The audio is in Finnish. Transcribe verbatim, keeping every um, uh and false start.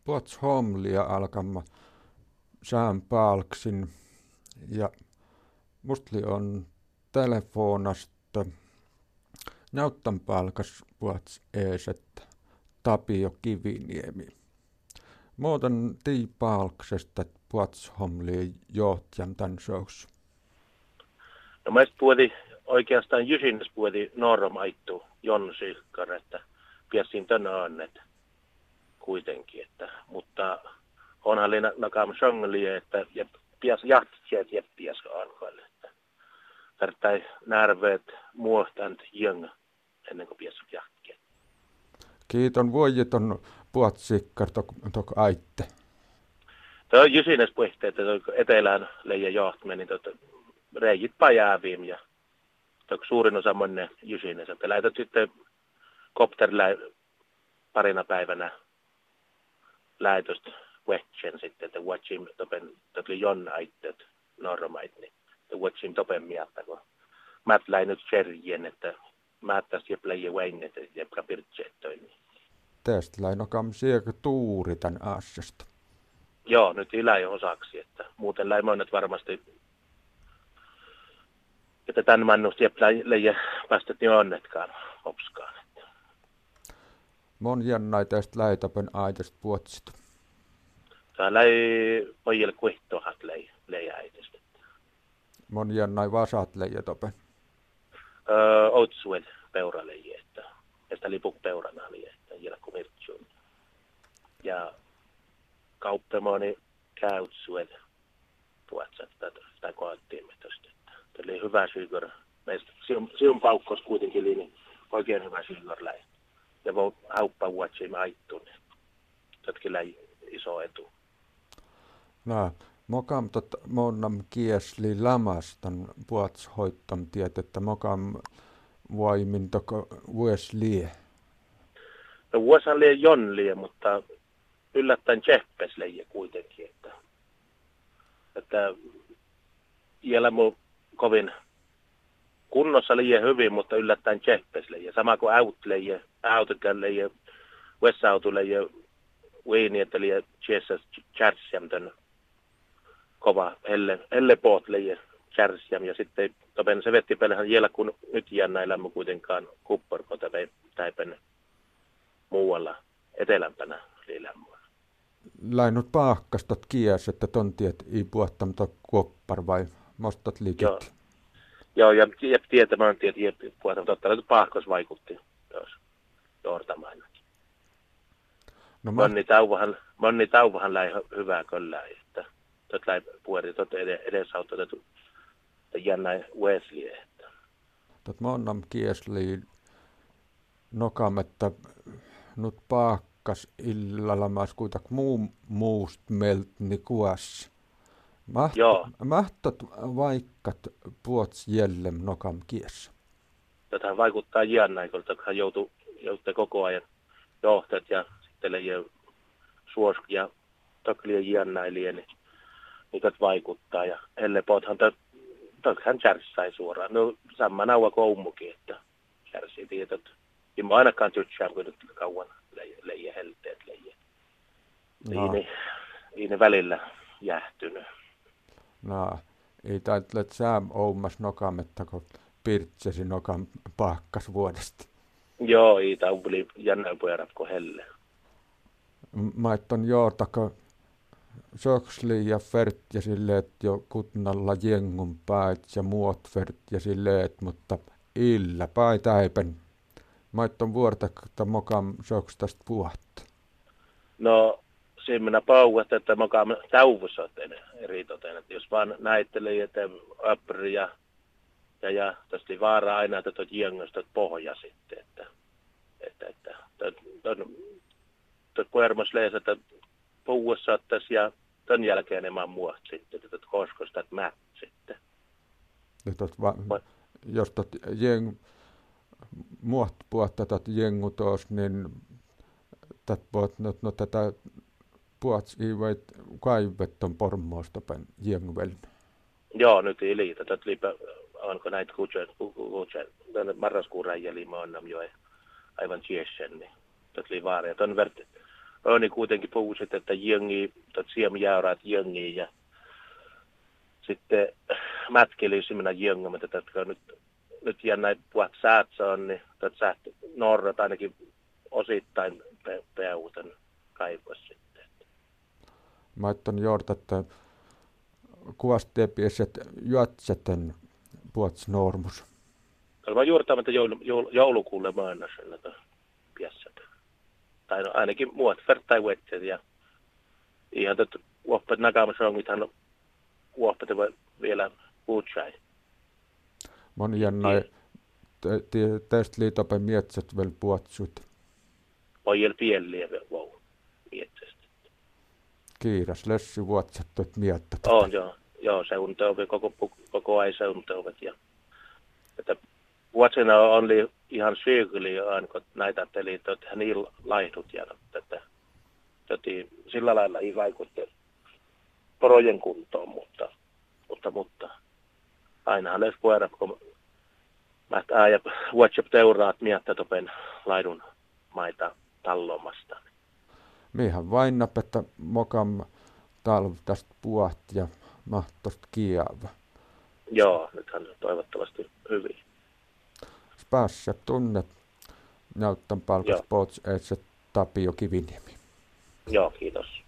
Puots homlia alkamma sään palksin ja mustli on telefonasta näyttän palkas puots eeset Tapio Kiviniemi. Muuten tii palksesta puots homlia johtajan tän sous. No mä puhutin oikeastaan jysinnes puhutin normaittu Jon Sylkkar, että piessin tänä annet kuitenkin, että, mutta onhan li nakam sjöngli, että ja pias jahtseet ja pias ankoille, että tarvitsee närveet muohtant jöng ennen kuin pias jahtkeen. Kiiton vuojeton puotsikkar tok, tok aitte. Tuo on jysinnes puhutin, että etelään leija johtme, niin tuota, reijit pajääviim ja tok suurin osa monne jysinnes, että lähetät sitten kopterilla parina päivänä lähetöstä Wetchen sitten, että Wetchim topen, totli Jon aitteet normait, niin Wetchim topen miatta, kun mä läin nyt serjen, että mä tästä jep läijä väinnet, jepka pirtseettoin. Niin. Tästä läin okam sieltä tuuri tän asiasta. Joo, nyt ilä osaksi, että muuten läin monet varmasti, että tän mannusta jep läijä päästettiin onnetkaan opskaan. Mon jännäi tästä läitäpön aitesta puotsit. Tää läi pojille kuihtohat läi, läi äitistä. Mon jännäi vasat läijätopen. Öö, Outsuel peura läi, että tästä lipuk peurana läi, että jälkku mirtsuun. Ja kauppemoni käytsuel puotsat tai koettiin tästä. Tämä oli hyvä syykör. Meistä siun paukkos kuitenkin niin oikein hyvä syykör läi. Ja voi hauppa vuotsiin aittuun. Tätkin läi iso etu. No, mokam tot monnam kiesli lamastan puots hoittam tiet, että mokam voimin toko vuos lie. No vuosan lie jon lie, mutta yllättäen tseppes leijä kuitenkin, että, että vielä mun kovin kunnossa liian hyvin, mutta yllättäen tseppes leijä. Sama kuin aut leijä, autokään leijä, Westautu leijä, Wiini, että liian tjessas tjärsiam tän kova helle, helle poot leijä tjärsiam. Ja sitten topen se vetti pelhän jällä, kun nyt jännä elämä kuitenkaan kupporko täipen muualla etelämpänä liilämään. Läinut paahkastot kies, että tontiet ei puhuttam to kuoppar vai mostat liikit? Joo, Joo ja jep tietämään, että jep puhutam totta, että paahkos vaikutti jos joortamaan. No, monni tauvahan, monni tauvahan läi hyvää kyllä, että tot läi puhuri tot edesauttaa, että jännä Wesley. Että. Tot monnam kiesli nokam, että nyt paakkas illalla mas kuitak muu muust meltni kuas. Maht, Joo. Mahtot vaikkat puots jellem nokam kies. Tätä vaikuttaa jännä, kun hän joutuu, joutuu koko ajan johtajat ja sitten leijä suosk ja taklia jännäiliä, niin niitä vaikuttaa. Ja hellepothan hän kärsii suoraan. No sama nauva koumukin, että kärsii tietot. Ja mä ainakaan tytsään, kun nyt kauan leijä helteet leijä. No. Niin, niin ne välillä jähtynyt. No, ei taitlet sääm oumas nokametta, kun pirtsesi nokam paakkas vuodesta. Joo, ei taupuli jännän puerap kuin helle. Maitton jootako soksli ja fert ja silleet jo kutnalla jengun päät ja muot fert ja silleet, mutta illa päi täipen. Maitton vuortakta mokam sokstast puhatta. No, siinä pauhat, että mokam tauvusoten eritoten, että jos vaan näittelee, että appri ja ja, ja tästä oli vaara aina, että tuot jengosta pohja sitten, että että että tuot puhermos lees, että puhuessa ottaisi ja tämän jälkeen enemmän muot sitten, että tuot koskosta, että mät sitten. Va- jos tuot jeng muot puhutta tuot jengu tuos, niin tätä puhut, no, no tätä puhuts ei voit kaivetton pormoosta päin jenguvel. Joo, nyt ei liitä. Tätä liipä, onko näitä kutsuja, marraskuun räjäli, mä onnam jo aivan tiessen, niin tätä oli vaara. Ja ton vert, Oni kuitenkin puhuisit, että jengi, että siemjääraat jengi ja sitten mätkeli minä jengä, että nyt, nyt jää näin puhat säätsään, niin että säät norrat ainakin osittain pe- peuten kaivos sitten. Mä oon jorta, että kuvasteepieset juotsäten puhuts normus. Mä juurtaan, että joulu, joulu, joulukuulle maana sen piässät. Tai no, ainakin muut vertai vettet ja ihan tätä uoppet nakamasongithan uoppet vielä puhutsai. Moni jännä tästä liitopen mietset vielä puhutsut. Ojel pieliä vau mietsestä. Kiiras lössy vuotsattuet miettä. On joo, joo se on teove koko koko ajan se on teovet ja että vuotsina oli ihan syykyli aina näitä teli että niin laihdut ja että Täti, sillä lailla ei vaikutti porojen kuntoon, mutta, mutta, mutta ainahan les puhuta, kun mä ja WhatsApp teuraat miettä topen laidun maita tallomasta. Miehän vain että mokam talv tästä puht ja mahtosta kiava. Joo, nythän toivottavasti hyvin. Päässä tunnet näyttän palkas pots, että Tapio Kiviniemi. Joo, kiitos.